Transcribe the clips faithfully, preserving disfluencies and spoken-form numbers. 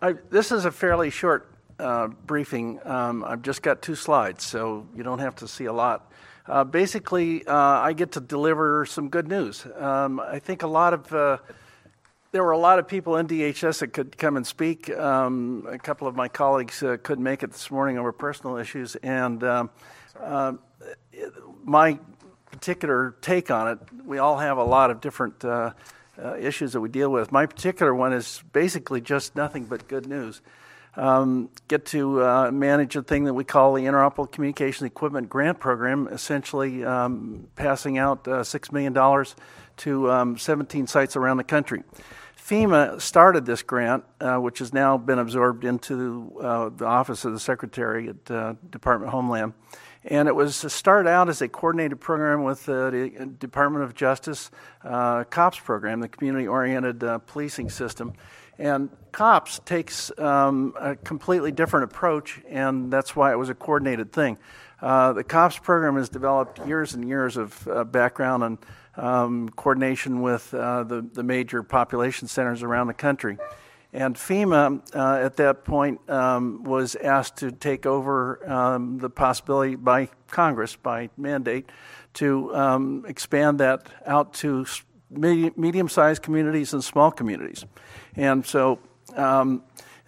I, this is a fairly short uh, briefing. Um, I've just got two slides, so you don't have to see a lot. Uh, basically, uh, I get to deliver some good news. Um, I think a lot of uh, there were a lot of people in D H S that could come and speak. Um, a couple of my colleagues uh, couldn't make it this morning over personal issues, and um, uh, my particular take on it, we all have a lot of different uh, uh, issues that we deal with. My particular one is basically just nothing but good news. Um, get to uh, manage a thing that we call the Interoperable Communication Equipment Grant Program, essentially um, passing out uh, six million dollars to um, seventeen sites around the country. FEMA started this grant, uh, which has now been absorbed into uh, the Office of the Secretary at uh, Department of Homeland. And it was started out as a coordinated program with uh, the Department of Justice uh, COPS program, the Community-Oriented uh, Policing System. And COPS takes um, a completely different approach, and that's why it was a coordinated thing. Uh, the COPS program has developed years and years of uh, background and um, coordination with uh, the, the major population centers around the country. And FEMA, uh, at that point, um, was asked to take over um, the possibility by Congress, by mandate, to um, expand that out to medium-sized communities and small communities. And so um,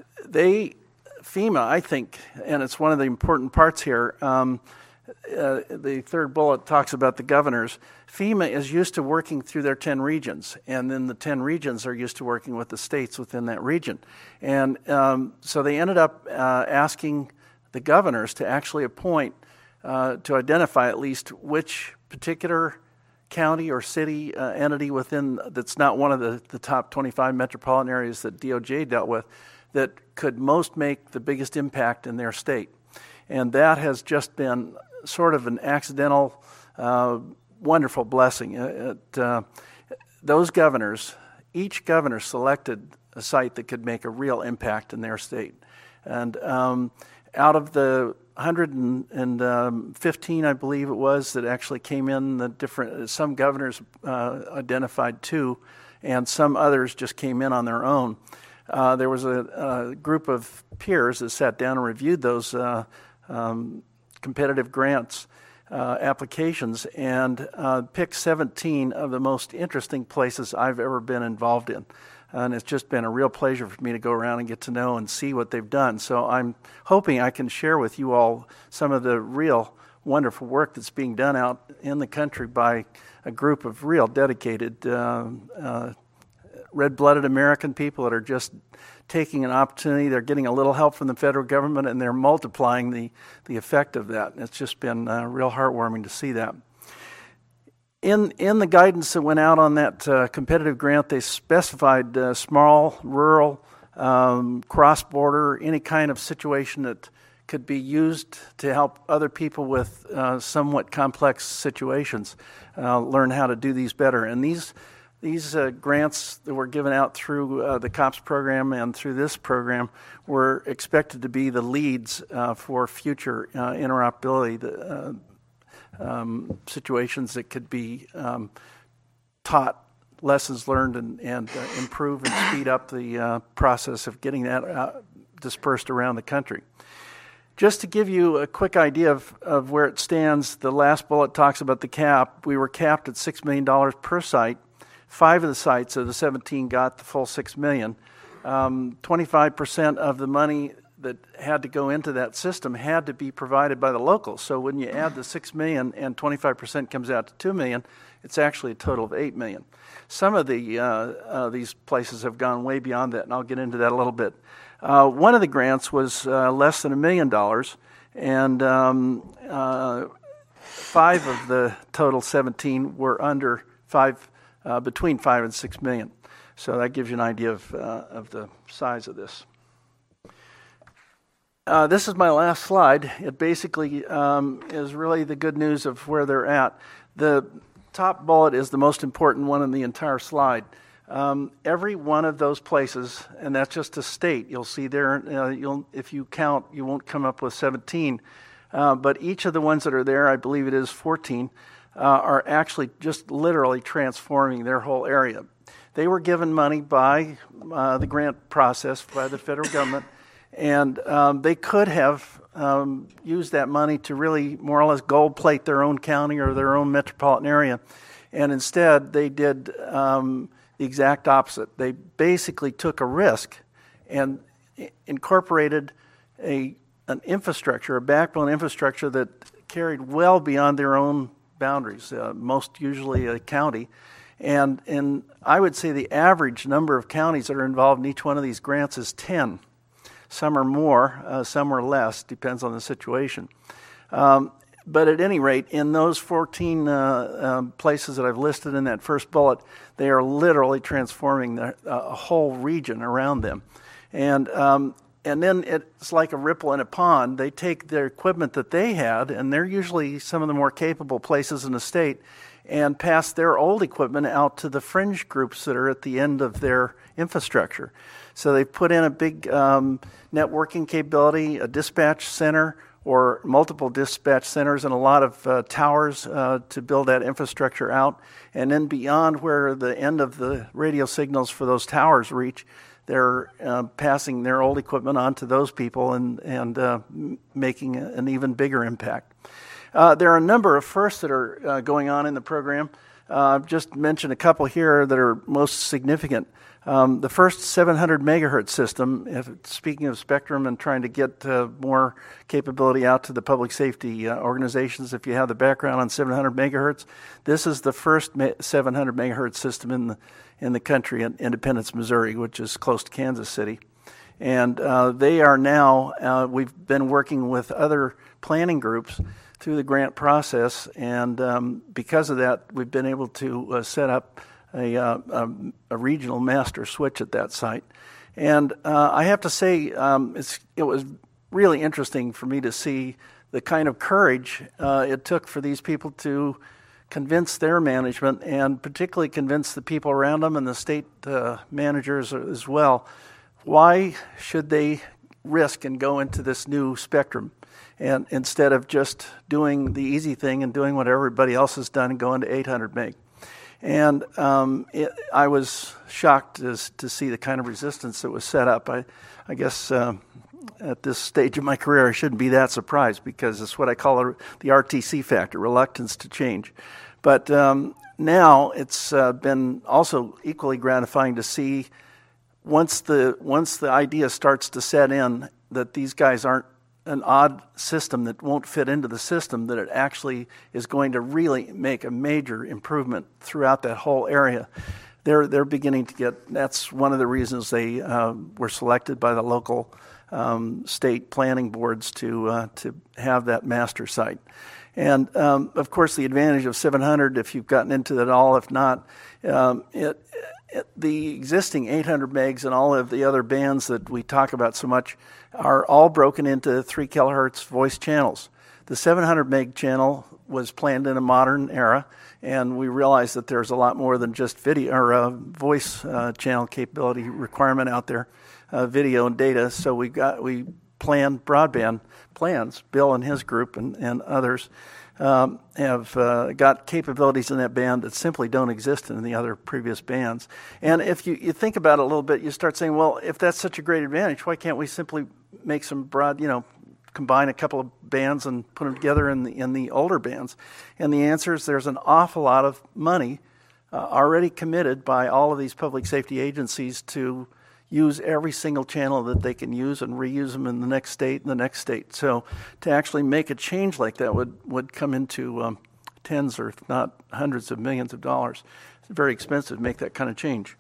they, FEMA, I think, and it's one of the important parts here, um, uh, the third bullet talks about the governors. FEMA is used to working through their ten regions, and then the ten regions are used to working with the states within that region. And um, so they ended up uh, asking the governors to actually appoint, uh, to identify at least which particular county or city uh, entity within that's not one of the, the top twenty-five metropolitan areas that D O J dealt with that could most make the biggest impact in their state. And that has just been sort of an accidental, uh, wonderful blessing. Uh, it, uh, those governors, each governor selected a site that could make a real impact in their state. And um, out of the one hundred fifteen, I believe it was, that actually came in, the different, some governors uh, identified two, and some others just came in on their own. Uh, there was a, a group of peers that sat down and reviewed those uh, um, competitive grants uh, applications and uh, picked seventeen of the most interesting places I've ever been involved in. And it's just been a real pleasure for me to go around and get to know and see what they've done. So I'm hoping I can share with you all some of the real wonderful work that's being done out in the country by a group of real dedicated uh, uh, red-blooded American people that are just taking an opportunity. They're getting a little help from the federal government, and they're multiplying the, the effect of that. And it's just been uh, real heartwarming to see that. In in the guidance that went out on that uh, competitive grant, they specified uh, small, rural, um, cross-border, any kind of situation that could be used to help other people with uh, somewhat complex situations uh, learn how to do these better. And these These uh, grants that were given out through uh, the COPS program and through this program were expected to be the leads uh, for future uh, interoperability the, uh, um, situations that could be um, taught, lessons learned, and, and uh, improve and speed up the uh, process of getting that uh, dispersed around the country. Just to give you a quick idea of, of where it stands, the last bullet talks about the cap. We were capped at six million dollars per site. Five of the sites of the seventeen got the full six million dollars. Um, twenty-five percent of the money that had to go into that system had to be provided by the locals. So when you add the six million dollars and twenty-five percent comes out to two million dollars, it's actually a total of eight million dollars. Some of the uh, uh, these places have gone way beyond that, and I'll get into that a little bit. Uh, one of the grants was uh, less than a million dollars, and um, uh, five of the total seventeen were under five. Uh, between five and six million. So that gives you an idea of, uh, of the size of this. Uh, this is my last slide. It basically um, is really the good news of where they're at. The top bullet is the most important one in the entire slide. Um, every one of those places, and that's just a state, you'll see there, uh, you'll, if you count, you won't come up with seventeen. Uh, but each of the ones that are there, I believe it is fourteen, Uh, are actually just literally transforming their whole area. They were given money by uh, the grant process by the federal government, and um, they could have um, used that money to really more or less gold plate their own county or their own metropolitan area. And instead, they did um, the exact opposite. They basically took a risk and incorporated a an infrastructure, a backbone infrastructure that carried well beyond their own boundaries, uh, most usually a county. And, and I would say the average number of counties that are involved in each one of these grants is ten. Some are more, uh, some are less, depends on the situation. Um, but at any rate, in those fourteen uh, um, places that I've listed in that first bullet, they are literally transforming the, uh, a whole region around them. And um, and then it's like a ripple in a pond. They take their equipment that they had, and they're usually some of the more capable places in the state, and pass their old equipment out to the fringe groups that are at the end of their infrastructure. So they put in a big um, networking capability, a dispatch center, or multiple dispatch centers and a lot of uh, towers uh, to build that infrastructure out. And then beyond where the end of the radio signals for those towers reach, they're uh, passing their old equipment on to those people and, and uh, making an even bigger impact. Uh, there are a number of firsts that are uh, going on in the program. Uh, I've just mentioned a couple here that are most significant. Um, the first seven hundred megahertz system, if, speaking of spectrum and trying to get uh, more capability out to the public safety uh, organizations, if you have the background on seven hundred megahertz, this is the first me- seven hundred megahertz system in the in the country in Independence, Missouri, which is close to Kansas City. And uh, they are now, uh, we've been working with other planning groups through the grant process, and um, because of that, we've been able to uh, set up a, uh, a, a regional master switch at that site. And uh, I have to say, um, it's, it was really interesting for me to see the kind of courage uh, it took for these people to convince their management, and particularly convince the people around them and the state uh, managers as well. Why should they risk and go into this new spectrum, and instead of just doing the easy thing and doing what everybody else has done and going to eight hundred meg? And um, it, I was shocked as, to see the kind of resistance that was set up. I, I guess uh, at this stage of my career, I shouldn't be that surprised, because it's what I call a, the R T C factor, reluctance to change. But um, now it's uh, been also equally gratifying to see once the once the idea starts to set in that these guys aren't an odd system that won't fit into the system, that it actually is going to really make a major improvement throughout that whole area. They're they're beginning to get, that's one of the reasons they uh, were selected by the local um, state planning boards to uh, to have that master site. And um, of course, the advantage of seven hundred, if you've gotten into it all, if not, um, it, it, the existing eight hundred megs and all of the other bands that we talk about so much are all broken into three kilohertz voice channels. The seven hundred meg channel was planned in a modern era, and we realized that there's a lot more than just video or uh, voice uh, channel capability requirement out there, uh, video and data. So we got we planned broadband plans. Bill and his group and, and others um, have uh, got capabilities in that band that simply don't exist in the other previous bands. And if you, you think about it a little bit, you start saying, well, if that's such a great advantage, why can't we simply make some broad, you know, combine a couple of bands and put them together in the in the older bands? And the answer is there's an awful lot of money uh, already committed by all of these public safety agencies to use every single channel that they can use and reuse them in the next state and the next state. So to actually make a change like that would, would come into um, tens or if not hundreds of millions of dollars. It's very expensive to make that kind of change.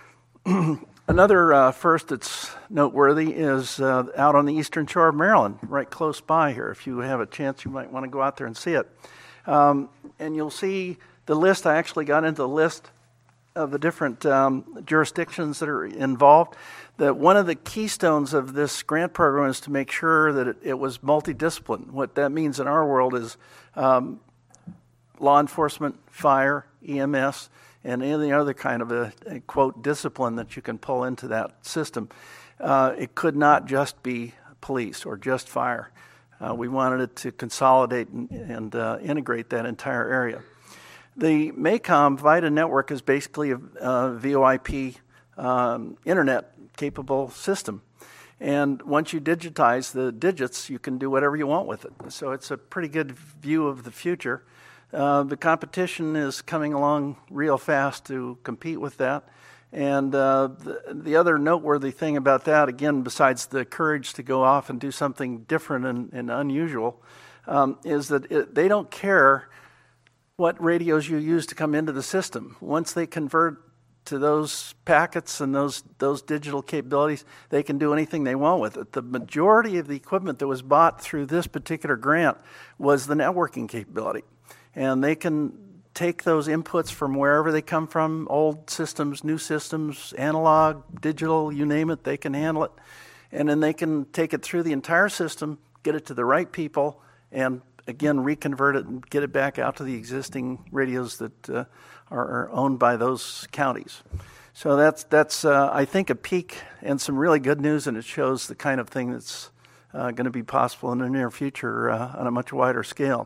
Another uh, first that's noteworthy is uh, out on the eastern shore of Maryland, right close by here. If you have a chance, you might want to go out there and see it. Um, and you'll see the list. I actually got into the list of the different um, jurisdictions that are involved. That one of the keystones of this grant program is to make sure that it, it was multidisciplined. What that means in our world is um, law enforcement, fire, E M S, and any other kind of a, a quote discipline that you can pull into that system. Uh, it could not just be police or just fire. Uh, we wanted it to consolidate and, and uh, integrate that entire area. The MACOM VITA network is basically a, a V O I P um, internet-capable system. And once you digitize the digits, you can do whatever you want with it. So it's a pretty good view of the future. Uh, the competition is coming along real fast to compete with that. And uh, the, the other noteworthy thing about that, again, besides the courage to go off and do something different and, and unusual, um, is that it, they don't care what radios you use to come into the system. Once they convert to those packets and those those digital capabilities, they can do anything they want with it. The majority of the equipment that was bought through this particular grant was the networking capability. And they can take those inputs from wherever they come from, old systems, new systems, analog, digital, you name it, they can handle it. And then they can take it through the entire system, get it to the right people, and again, reconvert it and get it back out to the existing radios that uh, are, are owned by those counties. So that's, that's uh, I think, a peak and some really good news, and it shows the kind of thing that's uh, going to be possible in the near future uh, on a much wider scale.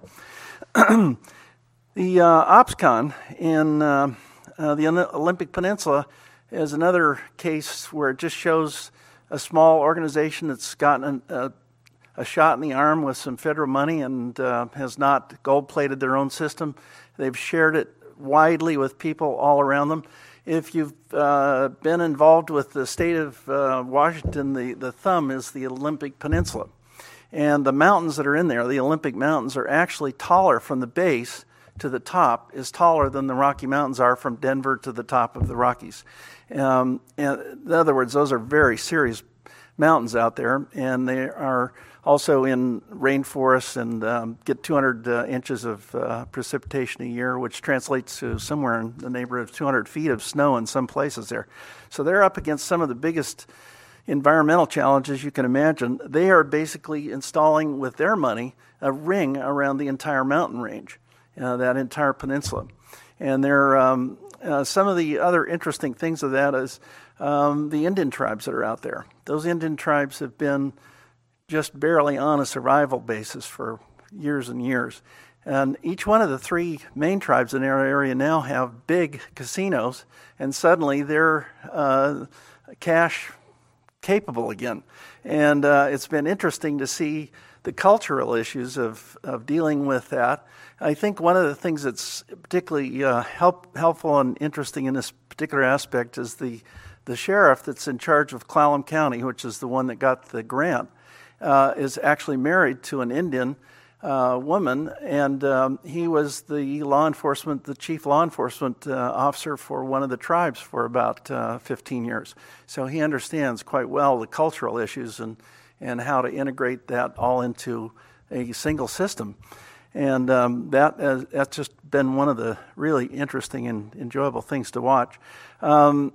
The uh, OPSCON in uh, uh, the Olympic Peninsula is another case where it just shows a small organization that's gotten a, a shot in the arm with some federal money and uh, has not gold-plated their own system. They've shared it widely with people all around them. If you've uh, been involved with the state of uh, Washington, the, the thumb is the Olympic Peninsula. And the mountains that are in there, the Olympic Mountains, are actually taller from the base to the top, is taller than the Rocky Mountains are from Denver to the top of the Rockies. Um, and in other words, those are very serious mountains out there, and they are also in rainforests and um, get two hundred uh, inches of uh, precipitation a year, which translates to somewhere in the neighborhood of two hundred feet of snow in some places there. So they're up against some of the biggest environmental challenges you can imagine. They are basically installing, with their money, a ring around the entire mountain range, uh, that entire peninsula. And there, um, uh, some of the other interesting things of that is um, the Indian tribes that are out there. Those Indian tribes have been just barely on a survival basis for years and years. And each one of the three main tribes in our area now have big casinos, and suddenly they're uh, cash capable again. And uh, it's been interesting to see the cultural issues of, of dealing with that. I think one of the things that's particularly uh, help, helpful and interesting in this particular aspect is the, the sheriff that's in charge of Clallam County, which is the one that got the grant, uh, is actually married to an Indian uh, woman, and um, he was the law enforcement, the chief law enforcement uh, officer for one of the tribes for about uh, fifteen years. So he understands quite well the cultural issues and, and how to integrate that all into a single system. And um, that uh, that's just been one of the really interesting and enjoyable things to watch. Um,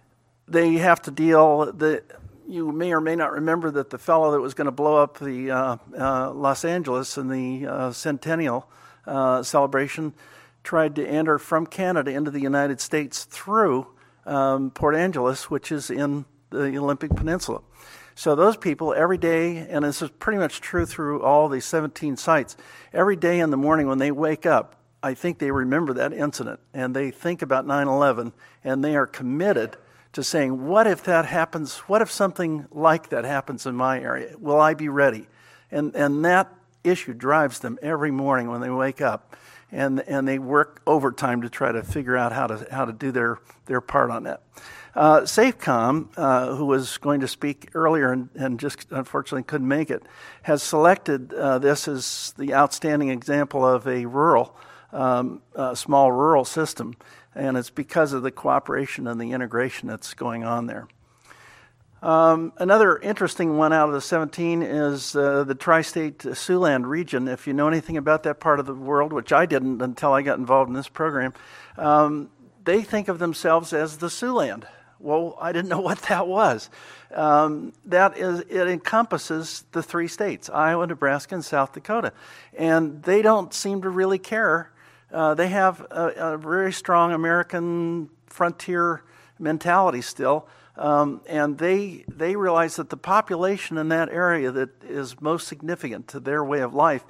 they have to deal, the, you may or may not remember that the fellow that was going to blow up the uh, uh, Los Angeles in the uh, centennial uh, celebration tried to enter from Canada into the United States through um, Port Angeles, which is in the Olympic Peninsula. So those people every day, and this is pretty much true through all the seventeen sites, every day in the morning when they wake up, I think they remember that incident, and they think about nine eleven, and they are committed to saying, what if that happens? What if something like that happens in my area? Will I be ready? And and that issue drives them every morning when they wake up, and and they work overtime to try to figure out how to how to do their, their part on that. Uh, SAFECOM, uh, who was going to speak earlier and, and just unfortunately couldn't make it, has selected uh, this as the outstanding example of a rural, um, uh, small rural system, and it's because of the cooperation and the integration that's going on there. Um, another interesting one out of the seventeen is uh, the Tri-State Siouxland region. If you know anything about that part of the world, which I didn't until I got involved in this program, um, they think of themselves as the Siouxland. Well, I didn't know what that was. Um, that is, it encompasses the three states, Iowa, Nebraska, and South Dakota. And they don't seem to really care. Uh, they have a, a very strong American frontier mentality still. Um, and they they realize that the population in that area that is most significant to their way of life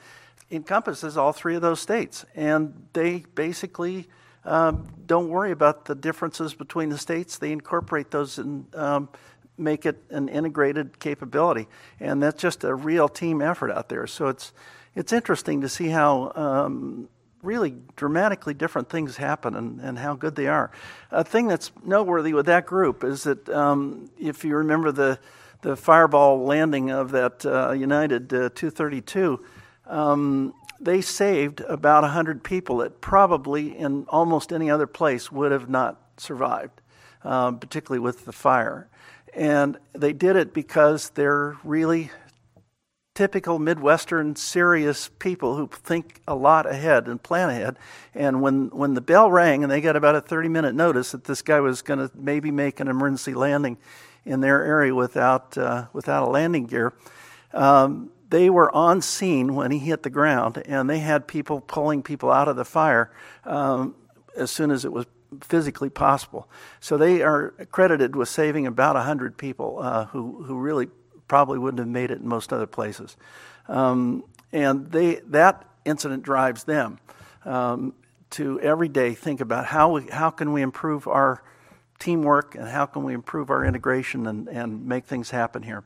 encompasses all three of those states, and they basically um, don't worry about the differences between the states. They incorporate those and um, make it an integrated capability, and that's just a real team effort out there. So it's it's interesting to see how um, really dramatically different things happen and, and how good they are. A thing that's noteworthy with that group is that um, if you remember the the fireball landing of that uh, United uh, two thirty-two, um, they saved about one hundred people that probably in almost any other place would have not survived, um, particularly with the fire. And they did it because they're really typical Midwestern serious people who think a lot ahead and plan ahead. And when, when the bell rang and they got about a thirty-minute notice that this guy was going to maybe make an emergency landing in their area without uh, without a landing gear, um, they were on scene when he hit the ground, and they had people pulling people out of the fire um, as soon as it was physically possible. So they are credited with saving about one hundred people uh, who, who really probably wouldn't have made it in most other places. Um, and they that incident drives them um, to every day think about how we, how can we improve our teamwork and how can we improve our integration and, and make things happen here.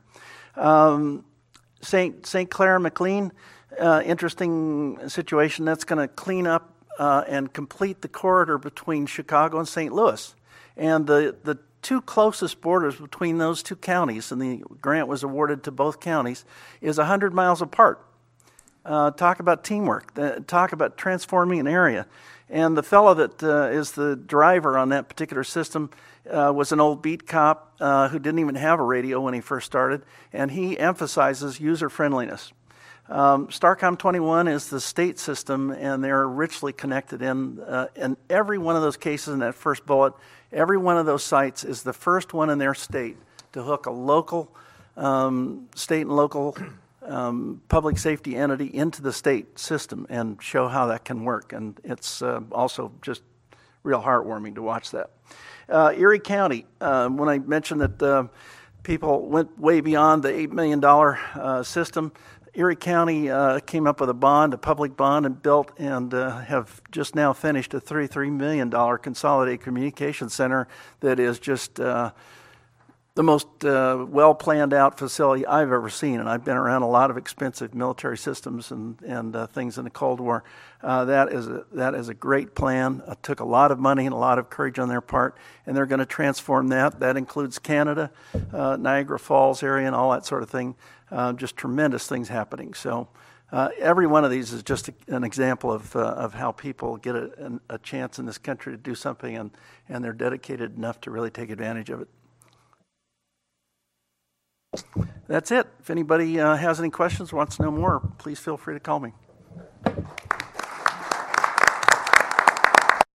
Um, Saint Saint Clair McLean, uh, interesting situation. That's going to clean up uh, and complete the corridor between Chicago and Saint Louis. And the, the two closest borders between those two counties, and the grant was awarded to both counties, is one hundred miles apart. Uh, talk about teamwork. Uh, talk about transforming an area. And the fellow that uh, is the driver on that particular system uh, was an old beat cop uh, who didn't even have a radio when he first started, and he emphasizes user-friendliness. Um, Starcom twenty-one is the state system, and they're richly connected in, uh, in every one of those cases in that first bullet. Every one of those sites is the first one in their state to hook a local, um, state and local um, public safety entity into the state system and show how that can work. And it's uh, also just real heartwarming to watch that. Uh, Erie County, uh, when I mentioned that uh, people went way beyond the eight million dollars uh, system, Erie County uh, came up with a bond, a public bond, and built and uh, have just now finished a thirty-three million dollars consolidated communication center that is just uh, the most uh, well-planned out facility I've ever seen. And I've been around a lot of expensive military systems and, and uh, things in the Cold War. Uh, that is a, that is a great plan. It took a lot of money and a lot of courage on their part, and they're going to transform that. That includes Canada, uh, Niagara Falls area, and all that sort of thing. Uh, just tremendous things happening. So uh, every one of these is just a, an example of uh, of how people get a, a chance in this country to do something, and, and they're dedicated enough to really take advantage of it. That's it. If anybody uh, has any questions, wants to know more, please feel free to call me.